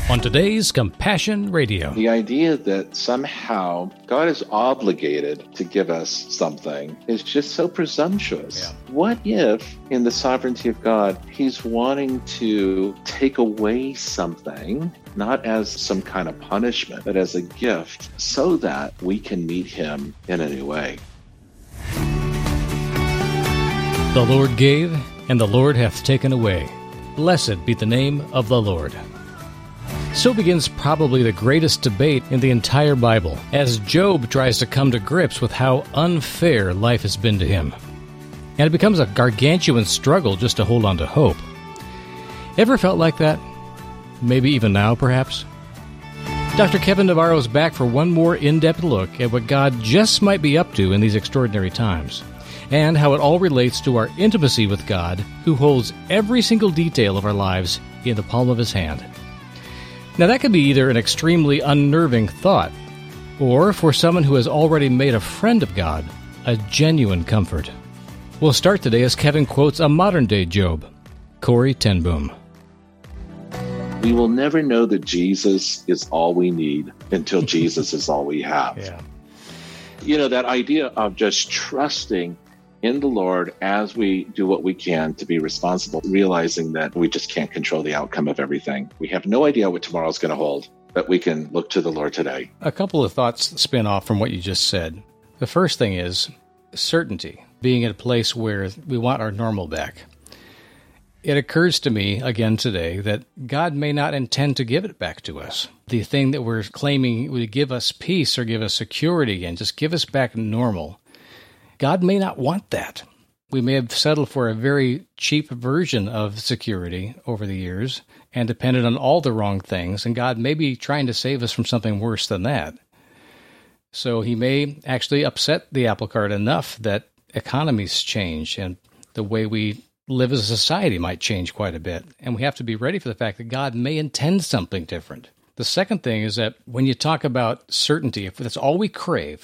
On today's Compassion Radio. The idea that somehow God is obligated to give us something is just so presumptuous. Yeah. What if, in the sovereignty of God, He's wanting to take away something, not as some kind of punishment, but as a gift, so that we can meet Him in a new way? The Lord gave, and the Lord hath taken away. Blessed be the name of the Lord. So begins probably the greatest debate in the entire Bible, as Job tries to come to grips with how unfair life has been to him. And it becomes a gargantuan struggle just to hold on to hope. Ever felt like that? Maybe even now, perhaps? Dr. Kevin Navarro is back for one more in-depth look at what God just might be up to in these extraordinary times, and how it all relates to our intimacy with God, who holds every single detail of our lives in the palm of His hand. Now, that could be either an extremely unnerving thought, or for someone who has already made a friend of God, a genuine comfort. We'll start today as Kevin quotes a modern-day Job, Corrie ten Boom. We will never know that Jesus is all we need until Jesus is all we have. Yeah. You know, that idea of just trusting in the Lord as we do what we can to be responsible, realizing that we just can't control the outcome of everything. We have no idea what tomorrow's going to hold, but we can look to the Lord today. A couple of thoughts spin off from what you just said. The first thing is certainty, being at a place where we want our normal back. It occurs to me again today that God may not intend to give it back to us. The thing that we're claiming would give us peace or give us security again, just give us back normal. God may not want that. We may have settled for a very cheap version of security over the years and depended on all the wrong things, and God may be trying to save us from something worse than that. So He may actually upset the apple cart enough that economies change and the way we live as a society might change quite a bit, and we have to be ready for the fact that God may intend something different. The second thing is that when you talk about certainty, if that's all we crave,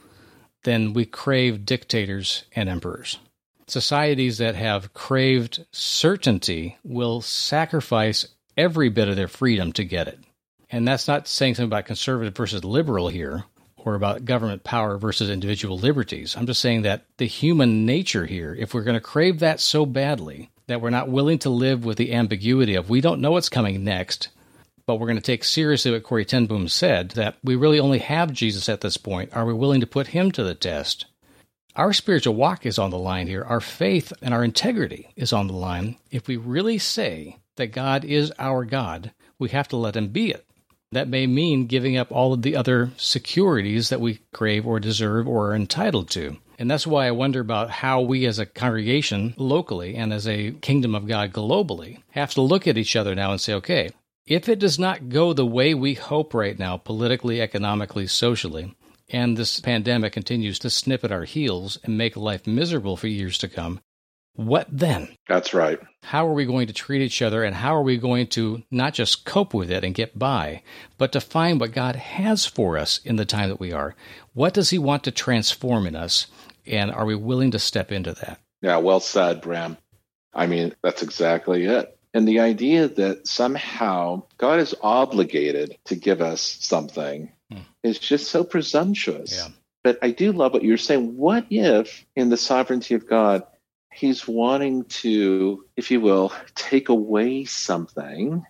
then we crave dictators and emperors. Societies that have craved certainty will sacrifice every bit of their freedom to get it. And that's not saying something about conservative versus liberal here, or about government power versus individual liberties. I'm just saying that the human nature here, if we're going to crave that so badly, that we're not willing to live with the ambiguity of we don't know what's coming next, but we're going to take seriously what Corrie ten Boom said, that we really only have Jesus at this point. Are we willing to put Him to the test? Our spiritual walk is on the line here. Our faith and our integrity is on the line. If we really say that God is our God, we have to let Him be it. That may mean giving up all of the other securities that we crave or deserve or are entitled to. And that's why I wonder about how we as a congregation locally and as a kingdom of God globally have to look at each other now and say, okay, if it does not go the way we hope right now, politically, economically, socially, and this pandemic continues to snip at our heels and make life miserable for years to come, what then? That's right. How are we going to treat each other, and how are we going to not just cope with it and get by, but to find what God has for us in the time that we are? What does He want to transform in us, and are we willing to step into that? Yeah, well said, Bram. I mean, that's exactly it. And the idea that somehow God is obligated to give us something is just so presumptuous. Yeah. But I do love what you're saying. What if, in the sovereignty of God, He's wanting to, if you will, take away something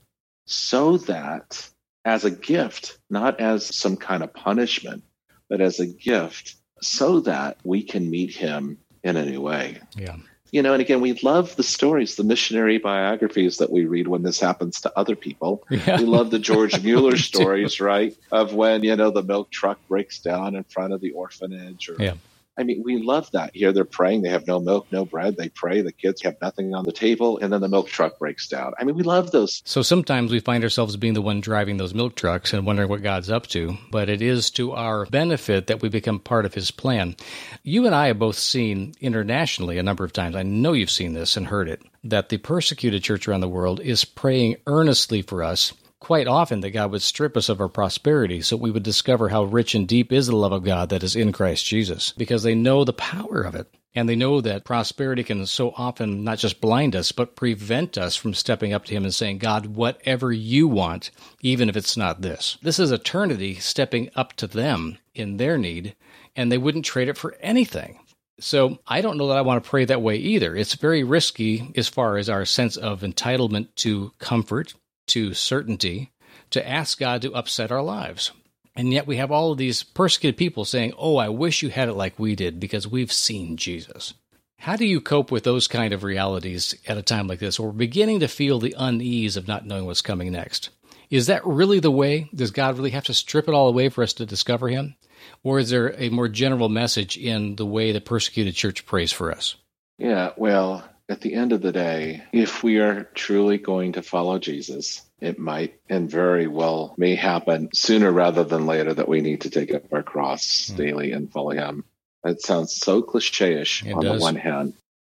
so that, as a gift, not as some kind of punishment, but as a gift, so that we can meet Him in a new way? Yeah. You know, and again, we love the stories, the missionary biographies that we read when this happens to other people. Yeah. We love the George Mueller stories, right? Of when, the milk truck breaks down in front of the orphanage. Or, Yeah. I mean, we love that. Here they're praying. They have no milk, no bread. They pray. The kids have nothing on the table. And then the milk truck breaks down. I mean, we love those. So sometimes we find ourselves being the one driving those milk trucks and wondering what God's up to. But it is to our benefit that we become part of His plan. You and I have both seen internationally a number of times, I know you've seen this and heard it, that the persecuted church around the world is praying earnestly for us quite often that God would strip us of our prosperity so we would discover how rich and deep is the love of God that is in Christ Jesus, because they know the power of it. And they know that prosperity can so often not just blind us, but prevent us from stepping up to Him and saying, God, whatever you want, even if it's not this. This is eternity stepping up to them in their need, and they wouldn't trade it for anything. So I don't know that I want to pray that way either. It's very risky as far as our sense of entitlement to comfort, to certainty, to ask God to upset our lives. And yet we have all of these persecuted people saying, oh, I wish you had it like we did because we've seen Jesus. How do you cope with those kind of realities at a time like this, where we're beginning to feel the unease of not knowing what's coming next? Is that really the way? Does God really have to strip it all away for us to discover Him? Or is there a more general message in the way the persecuted church prays for us? Yeah, well, at the end of the day, if we are truly going to follow Jesus, it might and very well may happen sooner rather than later that we need to take up our cross daily and follow Him. That sounds so cliche-ish on the one hand.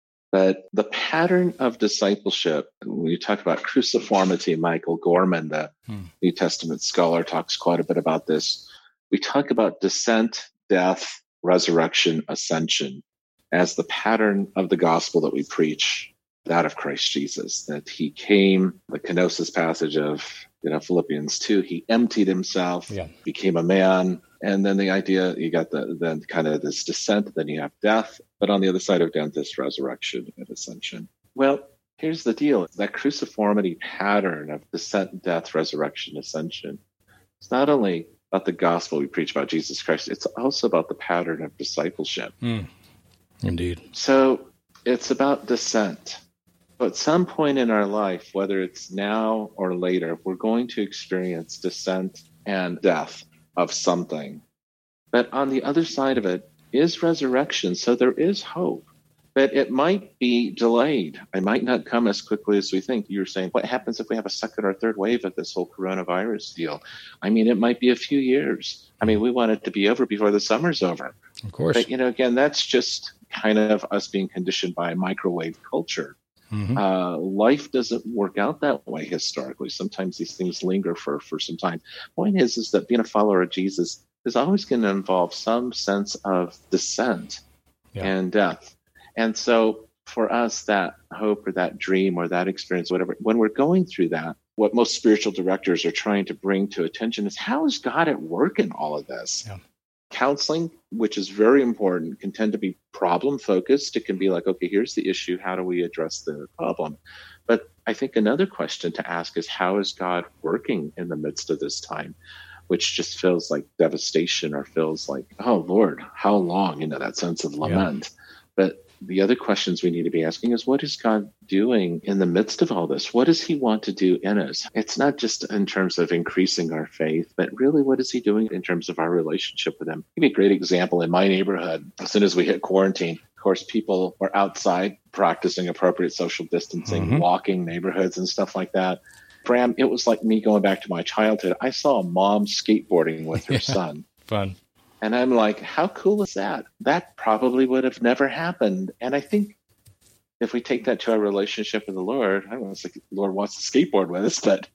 But the pattern of discipleship, when you talk about cruciformity, Michael Gorman, the New Testament scholar, talks quite a bit about this. We talk about descent, death, resurrection, ascension as the pattern of the gospel that we preach, that of Christ Jesus, that He came, the kenosis passage of Philippians 2, He emptied Himself, became a man. And then the idea, you got then kind of this descent, then you have death, but on the other side of death, this resurrection and ascension. Well, here's the deal. That cruciformity pattern of descent, death, resurrection, ascension, it's not only about the gospel we preach about Jesus Christ, it's also about the pattern of discipleship. Indeed. So it's about descent. But at some point in our life, whether it's now or later, we're going to experience descent and death of something. But on the other side of it is resurrection. So there is hope. But it might be delayed. It might not come as quickly as we think. You're saying, what happens if we have a second or third wave of this whole coronavirus deal? I mean, it might be a few years. I mean, we want it to be over before the summer's over. Of course. But, again, that's just kind of us being conditioned by a microwave culture. Life doesn't work out that way historically. Sometimes these things linger for some time. Point is that being a follower of Jesus is always going to involve some sense of descent and death. And so for us, that hope or that dream or that experience, whatever, when we're going through that, what most spiritual directors are trying to bring to attention is, how is God at work in all of this? Yeah. Counseling, which is very important, can tend to be problem focused. It can be like, okay, here's the issue. How do we address the problem? But I think another question to ask is, how is God working in the midst of this time, which just feels like devastation or feels like, oh, Lord, how long? That sense of lament. But the other questions we need to be asking is, what is God doing in the midst of all this? What does He want to do in us? It's not just in terms of increasing our faith, but really, what is He doing in terms of our relationship with Him? I'll give you a great example. In my neighborhood, as soon as we hit quarantine, of course, people were outside practicing appropriate social distancing, walking neighborhoods and stuff like that. Bram, it was like me going back to my childhood. I saw a mom skateboarding with her son. Fun. And I'm like, how cool is that? That probably would have never happened. And I think if we take that to our relationship with the Lord, I don't know if the Lord wants to skateboard with us, but,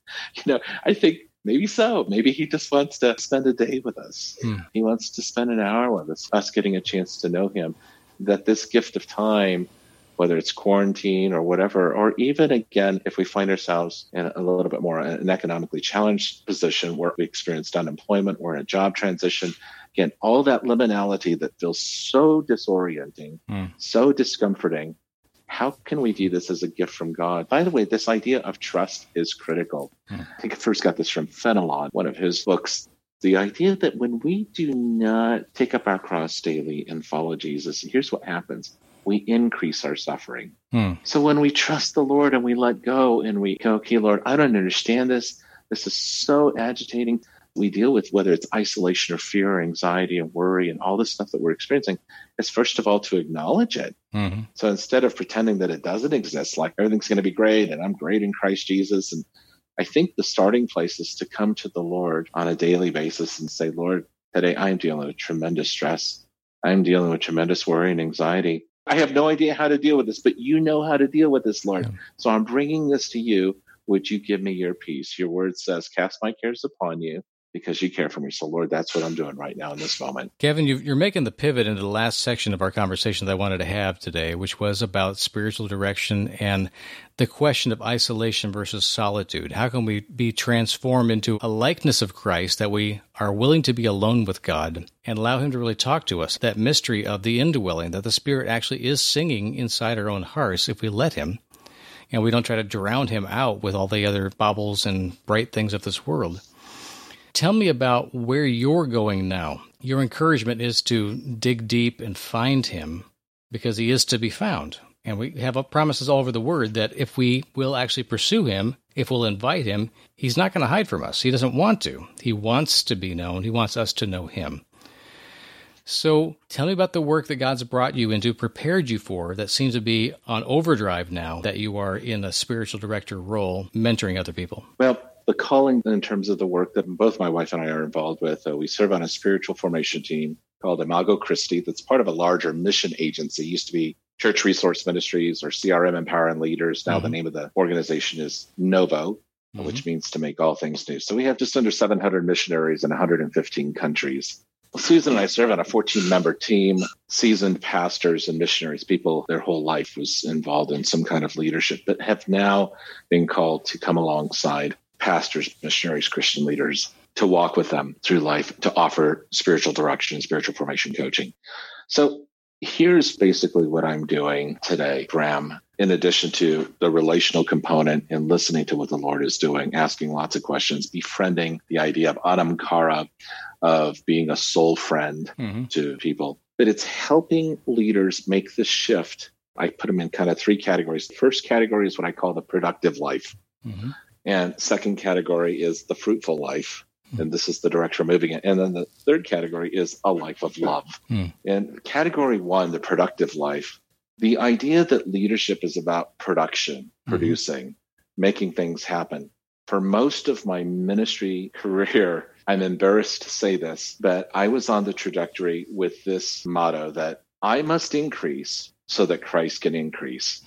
I think maybe so. Maybe He just wants to spend a day with us. He wants to spend an hour with us getting a chance to know Him. That this gift of time, whether it's quarantine or whatever, or even, again, if we find ourselves in a little bit more an economically challenged position where we experienced unemployment, we're in a job transition, again, all that liminality that feels so disorienting, so discomforting, how can we view this as a gift from God? By the way, this idea of trust is critical. I think I first got this from Fenelon, one of his books. The idea that when we do not take up our cross daily and follow Jesus, here's what happens. We increase our suffering. So when we trust the Lord and we let go and we go, okay, Lord, I don't understand this. This is so agitating. We deal with whether it's isolation or fear or anxiety and worry and all this stuff that we're experiencing, is first of all to acknowledge it. So instead of pretending that it doesn't exist, like everything's going to be great and I'm great in Christ Jesus. And I think the starting place is to come to the Lord on a daily basis and say, Lord, today I'm dealing with tremendous stress. I'm dealing with tremendous worry and anxiety. I have no idea how to deal with this, but you know how to deal with this, Lord. So I'm bringing this to you. Would you give me your peace? Your word says, cast my cares upon you because you care for me. So, Lord, that's what I'm doing right now in this moment. Kevin, you're making the pivot into the last section of our conversation that I wanted to have today, which was about spiritual direction and the question of isolation versus solitude. How can we be transformed into a likeness of Christ, that we are willing to be alone with God and allow Him to really talk to us? That mystery of the indwelling, that the Spirit actually is singing inside our own hearts if we let Him, and we don't try to drown Him out with all the other baubles and bright things of this world. Tell me about where you're going now. Your encouragement is to dig deep and find Him, because He is to be found. And we have promises all over the Word that if we will actually pursue Him, if we'll invite Him, He's not going to hide from us. He doesn't want to. He wants to be known. He wants us to know Him. So tell me about the work that God's brought you into, prepared you for, that seems to be on overdrive now that you are in a spiritual director role, mentoring other people. Well, the calling in terms of the work that both my wife and I are involved with, we serve on a spiritual formation team called Imago Christi that's part of a larger mission agency. It used to be Church Resource Ministries or CRM Empowering Leaders. Now the name of the organization is Novo, which means to make all things new. So we have just under 700 missionaries in 115 countries. Susan and I serve on a 14-member team, seasoned pastors and missionaries, people their whole life was involved in some kind of leadership, but have now been called to come alongside pastors, missionaries, Christian leaders, to walk with them through life, to offer spiritual direction, spiritual formation coaching. So here's basically what I'm doing today, Graham, in addition to the relational component and listening to what the Lord is doing, asking lots of questions, befriending the idea of anamkara, of being a soul friend to people. But it's helping leaders make the shift. I put them in kind of three categories. The first category is what I call the productive life. And second category is the fruitful life. And this is the direction we're moving in. And then the third category is a life of love. And category one, the productive life, the idea that leadership is about production, producing, making things happen. For most of my ministry career, I'm embarrassed to say this, but I was on the trajectory with this motto that I must increase so that Christ can increase.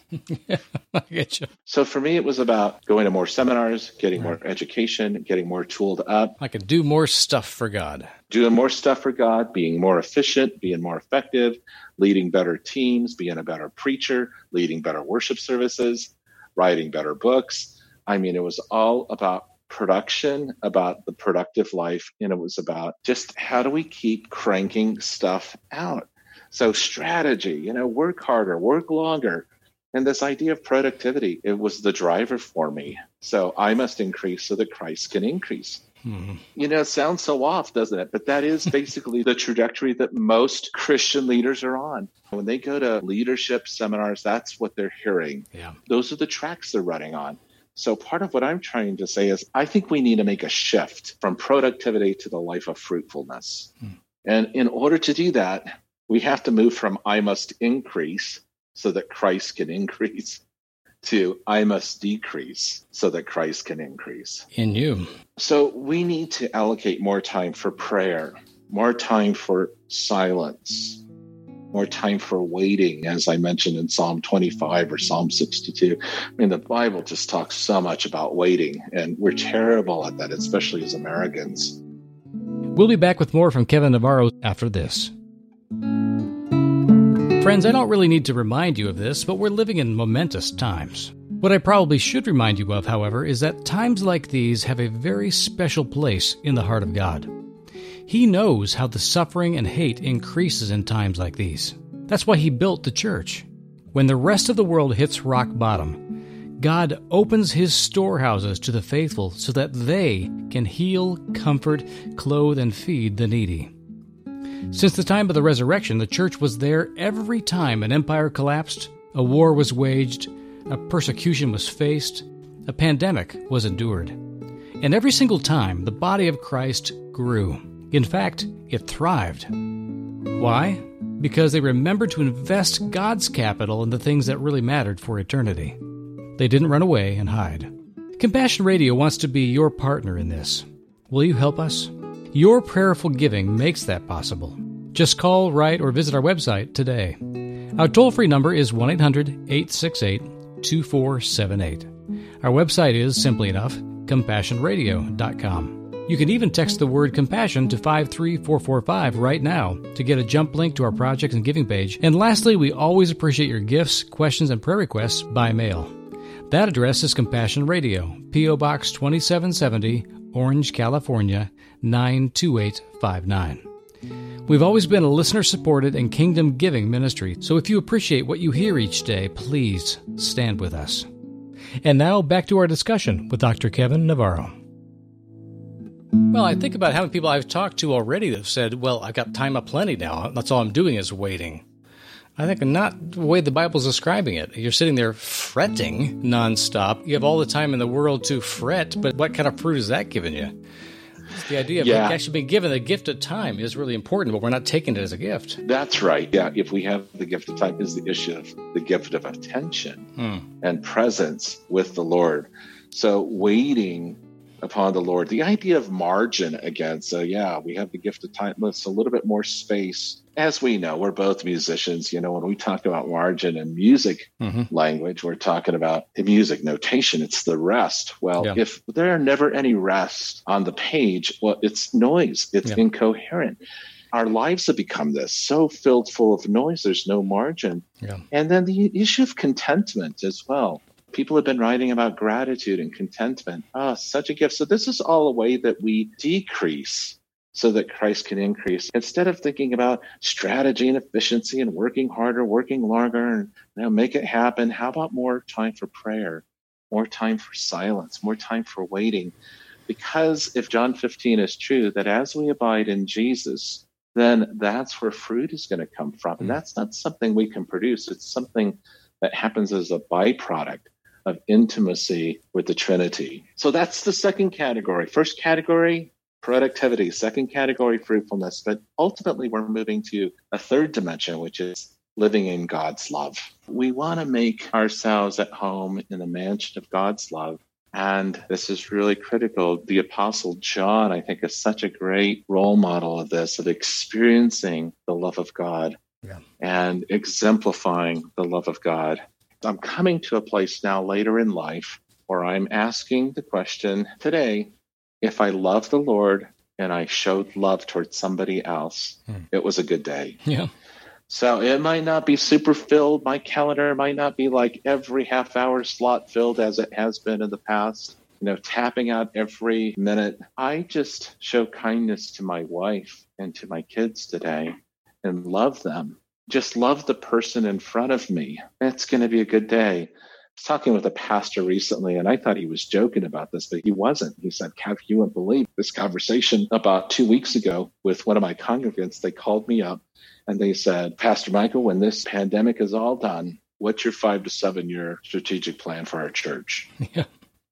I get you. So for me, it was about going to more seminars, getting more education, getting more tooled up. I can do more stuff for God. Doing more stuff for God, being more efficient, being more effective, leading better teams, being a better preacher, leading better worship services, writing better books. I mean, it was all about production, about the productive life, and it was about just how do we keep cranking stuff out? So strategy, work harder, work longer. And this idea of productivity, it was the driver for me. So I must increase so that Christ can increase. It sounds so off, doesn't it? But that is basically the trajectory that most Christian leaders are on. When they go to leadership seminars, that's what they're hearing. Those are the tracks they're running on. So part of what I'm trying to say is I think we need to make a shift from productivity to the life of fruitfulness. And in order to do that, we have to move from I must increase so that Christ can increase to I must decrease so that Christ can increase. In you. So we need to allocate more time for prayer, more time for silence, more time for waiting, as I mentioned in Psalm 25 or Psalm 62. I mean, the Bible just talks so much about waiting, and we're terrible at that, especially as Americans. We'll be back with more from Kevin Navarro after this. Friends, I don't really need to remind you of this, but we're living in momentous times. What I probably should remind you of, however, is that times like these have a very special place in the heart of God. He knows how the suffering and hate increases in times like these. That's why He built the church. When the rest of the world hits rock bottom, God opens His storehouses to the faithful so that they can heal, comfort, clothe, and feed the needy. Since the time of the resurrection, the church was there every time an empire collapsed, a war was waged, a persecution was faced, a pandemic was endured. And every single time, the body of Christ grew. In fact, it thrived. Why? Because they remembered to invest God's capital in the things that really mattered for eternity. They didn't run away and hide. Compassion Radio wants to be your partner in this. Will you help us? Your prayerful giving makes that possible. Just call, write, or visit our website today. Our toll-free number is 1-800-868-2478. Our website is, simply enough, CompassionRadio.com. You can even text the word compassion to 53445 right now to get a jump link to our project and giving page. And lastly, we always appreciate your gifts, questions, and prayer requests by mail. That address is Compassion Radio, P.O. Box 2770, Orange, California, 92859. We've always been a listener-supported and kingdom-giving ministry, so if you appreciate what you hear each day, please stand with us. And now, back to our discussion with Dr. Kevin Navarro. Well, I think about how many people I've talked to already that have said, well, I've got time aplenty now. That's all I'm doing is waiting. I think not the way the Bible's describing it. You're sitting there fretting nonstop. You have all the time in the world to fret, but what kind of fruit is that giving you? It's the idea of actually being given the gift of time is really important, but we're not taking it as a gift. That's right. Yeah, if we have the gift of time, is the issue of the gift of attention and presence with the Lord. So waiting upon the Lord, the idea of margin again. So we have the gift of time. Let's a little bit more space. As we know, we're both musicians. You know, when we talk about margin and music language, we're talking about the music notation. It's the rest. Well, if there are never any rest on the page, well, it's noise. It's incoherent. Our lives have become this, so filled full of noise. There's no margin. Yeah. And then the issue of contentment as well. People have been writing about gratitude and contentment. Such a gift. So this is all a way that we decrease so that Christ can increase. Instead of thinking about strategy and efficiency and working harder, working longer, and make it happen, how about more time for prayer, more time for silence, more time for waiting? Because if John 15 is true, that as we abide in Jesus, then that's where fruit is going to come from. And that's not something we can produce. It's something that happens as a byproduct of intimacy with the Trinity. So that's the second category. First category, productivity. Second category, fruitfulness. But ultimately, we're moving to a third dimension, which is living in God's love. We want to make ourselves at home in the mansion of God's love. And this is really critical. The Apostle John, I think, is such a great role model of this, of experiencing the love of God and exemplifying the love of God. I'm coming to a place now later in life where I'm asking the question today, if I love the Lord and I showed love towards somebody else, it was a good day. Yeah. So it might not be super filled. My calendar might not be like every half hour slot filled as it has been in the past, tapping out every minute. I just show kindness to my wife and to my kids today and love them. Just love the person in front of me. It's going to be a good day. I was talking with a pastor recently, and I thought he was joking about this, but he wasn't. He said, Kev, you wouldn't believe this conversation about 2 weeks ago with one of my congregants. They called me up and they said, Pastor Michael, when this pandemic is all done, what's your 5 to 7 year strategic plan for our church? Yeah.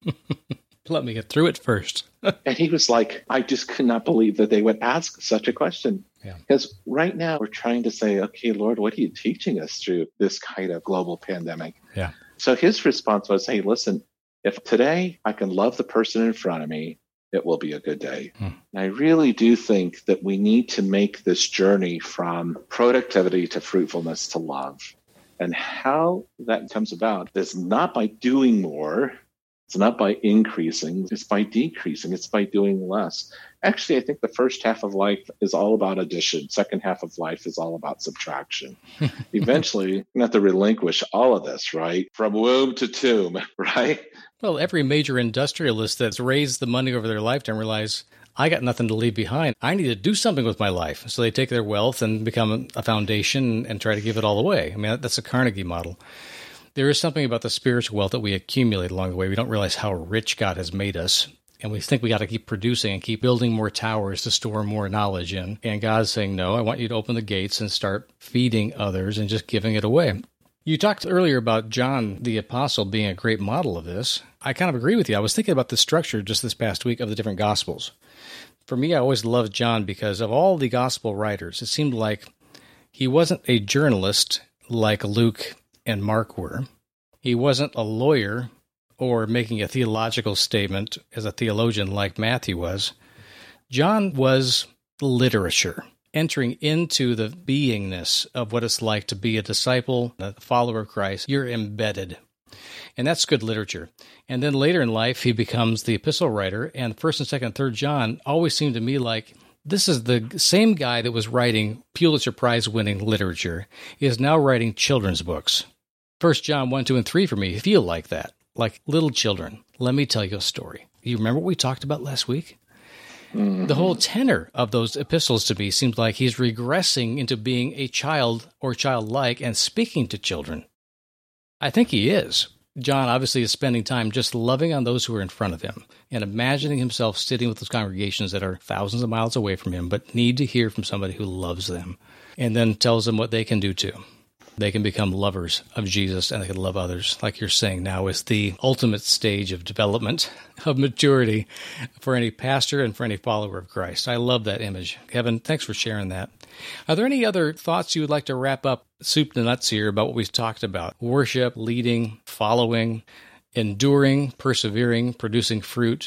Let me get through it first. And he was like, I just could not believe that they would ask such a question. Yeah. Because right now we're trying to say, okay, Lord, what are you teaching us through this kind of global pandemic? Yeah. So his response was, hey, listen, if today I can love the person in front of me, it will be a good day. And I really do think that we need to make this journey from productivity to fruitfulness to love. And how that comes about is not by doing more. It's not by increasing, it's by decreasing, it's by doing less. Actually, I think the first half of life is all about addition. Second half of life is all about subtraction. Eventually, you have to relinquish all of this, right? From womb to tomb, right? Well, every major industrialist that's raised the money over their lifetime realize, I got nothing to leave behind. I need to do something with my life. So they take their wealth and become a foundation and try to give it all away. I mean, that's a Carnegie model. There is something about the spiritual wealth that we accumulate along the way. We don't realize how rich God has made us. And we think we got to keep producing and keep building more towers to store more knowledge in. And God's saying, no, I want you to open the gates and start feeding others and just giving it away. You talked earlier about John the Apostle being a great model of this. I kind of agree with you. I was thinking about the structure just this past week of the different Gospels. For me, I always loved John because of all the Gospel writers, it seemed like he wasn't a journalist like Luke and Mark were. He wasn't a lawyer or making a theological statement as a theologian like Matthew was. John was literature, entering into the beingness of what it's like to be a disciple, a follower of Christ. You're embedded. And that's good literature. And then later in life, he becomes the epistle writer, and 1st and 2nd and 3rd John always seemed to me like this is the same guy that was writing Pulitzer Prize-winning literature is now writing children's books. 1 John 1, 2, and 3 for me feel like that, like little children. Let me tell you a story. You remember what we talked about last week? Mm-hmm. The whole tenor of those epistles to me seems like he's regressing into being a child or childlike and speaking to children. I think he is. John obviously is spending time just loving on those who are in front of him and imagining himself sitting with those congregations that are thousands of miles away from him but need to hear from somebody who loves them and then tells them what they can do too. They can become lovers of Jesus and they can love others, like you're saying now is the ultimate stage of development, of maturity for any pastor and for any follower of Christ. I love that image. Kevin, thanks for sharing that. Are there any other thoughts you would like to wrap up soup to nuts here about what we've talked about? Worship, leading, following, enduring, persevering, producing fruit.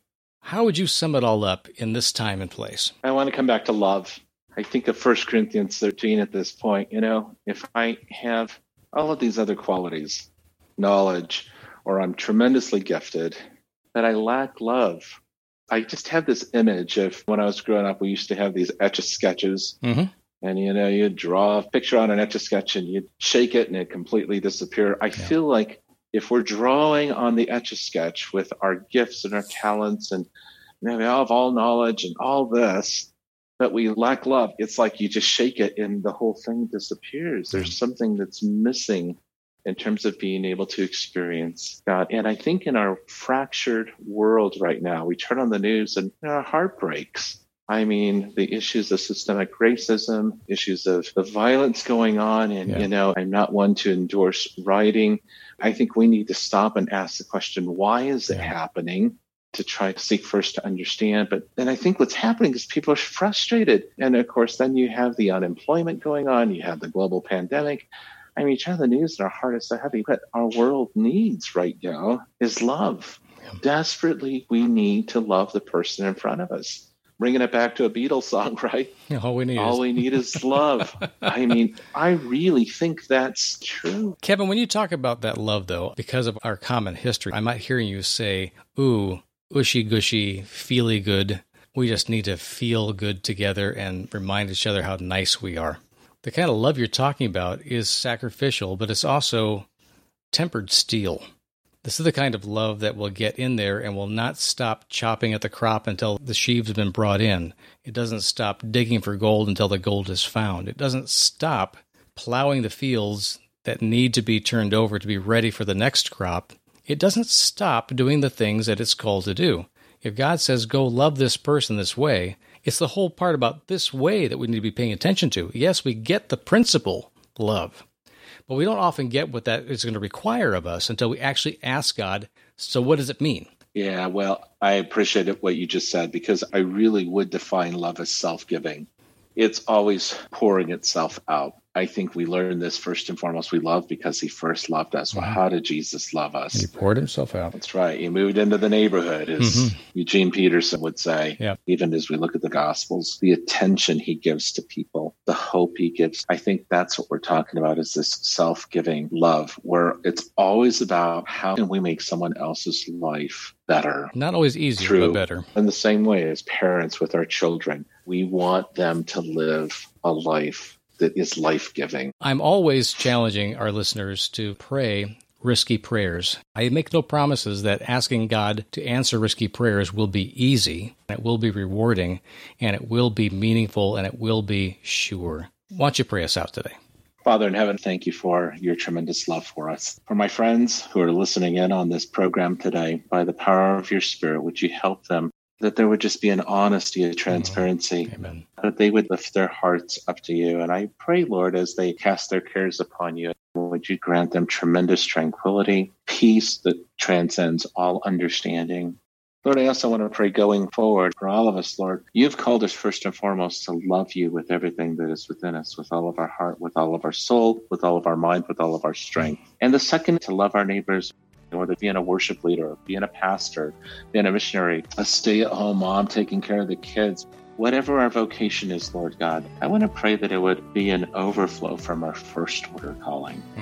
How would you sum it all up in this time and place? I want to come back to love. I think of 1 Corinthians 13 at this point. If I have all of these other qualities, knowledge, or I'm tremendously gifted, that I lack love. I just have this image of when I was growing up, we used to have these Etch-a-Sketches. Mm-hmm. And, you'd draw a picture on an Etch-a-Sketch and you'd shake it and it completely disappear. I feel like if we're drawing on the Etch-a-Sketch with our gifts and our talents and we have all knowledge and all this, but we lack love, it's like you just shake it and the whole thing disappears. There's something that's missing in terms of being able to experience God. And I think in our fractured world right now, we turn on the news and our heart breaks. I mean, the issues of systemic racism, issues of the violence going on. And, I'm not one to endorse rioting. I think we need to stop and ask the question, why is it happening? To try to seek first to understand. But then I think what's happening is people are frustrated. And of course, then you have the unemployment going on. You have the global pandemic. I mean, you turn on the news and our heart is so heavy. What our world needs right now is love. Desperately, we need to love the person in front of us. Bringing it back to a Beatles song, right? All we need is love. I mean, I really think that's true. Kevin, when you talk about that love, though, because of our common history, I might hear you say, ooh, ushy-gushy, feely good. We just need to feel good together and remind each other how nice we are. The kind of love you're talking about is sacrificial, but it's also tempered steel. This is the kind of love that will get in there and will not stop chopping at the crop until the sheaves have been brought in. It doesn't stop digging for gold until the gold is found. It doesn't stop plowing the fields that need to be turned over to be ready for the next crop. It doesn't stop doing the things that it's called to do. If God says, go love this person this way, it's the whole part about this way that we need to be paying attention to. Yes, we get the principle, love, but we don't often get what that is going to require of us until we actually ask God, so what does it mean? Yeah, well, I appreciate what you just said because I really would define love as self-giving. It's always pouring itself out. I think we learn this first and foremost. We love because he first loved us. Well, how did Jesus love us? He poured himself out. That's right. He moved into the neighborhood, as Eugene Peterson would say. Yep. Even as we look at the Gospels, the attention he gives to people, the hope he gives. I think that's what we're talking about is this self-giving love, where it's always about how can we make someone else's life better. Not always easier, but better. In the same way as parents with our children, we want them to live a life that is life-giving. I'm always challenging our listeners to pray risky prayers. I make no promises that asking God to answer risky prayers will be easy, it will be rewarding, and it will be meaningful, and it will be sure. Why don't you pray us out today? Father in heaven, thank you for your tremendous love for us. For my friends who are listening in on this program today, by the power of your Spirit, would you help them that there would just be an honesty, a transparency, Amen. That they would lift their hearts up to you. And I pray, Lord, as they cast their cares upon you, would you grant them tremendous tranquility, peace that transcends all understanding. Lord, I also want to pray going forward for all of us, Lord. You've called us first and foremost to love you with everything that is within us, with all of our heart, with all of our soul, with all of our mind, with all of our strength. And the second, to love our neighbors, whether being a worship leader, being a pastor, being a missionary, a stay-at-home mom taking care of the kids, whatever our vocation is, Lord God, I want to pray that it would be an overflow from our first order calling.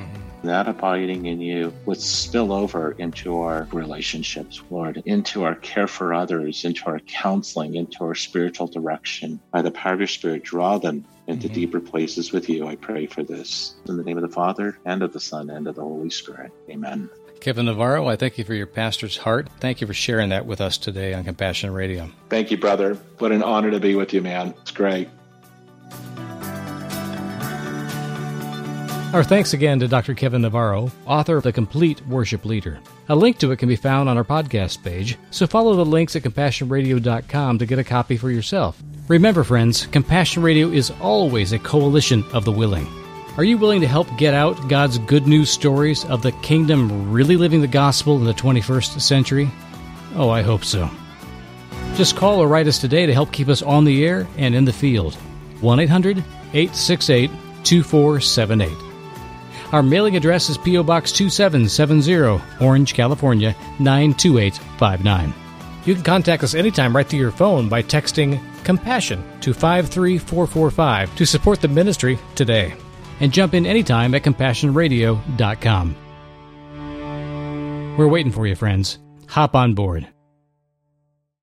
that abiding in you would spill over into our relationships, Lord, into our care for others, into our counseling, into our spiritual direction. By the power of your Spirit, draw them into deeper places with you. I pray for this. In the name of the Father, and of the Son, and of the Holy Spirit. Amen. Kevin Navarro, I thank you for your pastor's heart. Thank you for sharing that with us today on Compassion Radio. Thank you, brother. What an honor to be with you, man. It's great. Our thanks again to Dr. Kevin Navarro, author of The Complete Worship Leader. A link to it can be found on our podcast page, so follow the links at CompassionRadio.com to get a copy for yourself. Remember, friends, Compassion Radio is always a coalition of the willing. Are you willing to help get out God's good news stories of the kingdom really living the gospel in the 21st century? Oh, I hope so. Just call or write us today to help keep us on the air and in the field. 1-800-868-2478. Our mailing address is P.O. Box 2770, Orange, California, 92859. You can contact us anytime right through your phone by texting COMPASSION to 53445 to support the ministry today. And jump in anytime at CompassionRadio.com. We're waiting for you, friends. Hop on board.